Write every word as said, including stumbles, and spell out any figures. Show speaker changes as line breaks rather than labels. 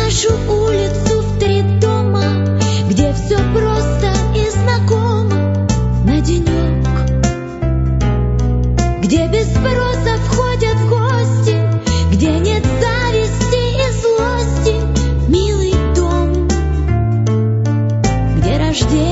нашу улицу в три дома, где все просто и знакомо на денек, где без спроса входят в гости, где нет зависти и злости, милый дом, где рождение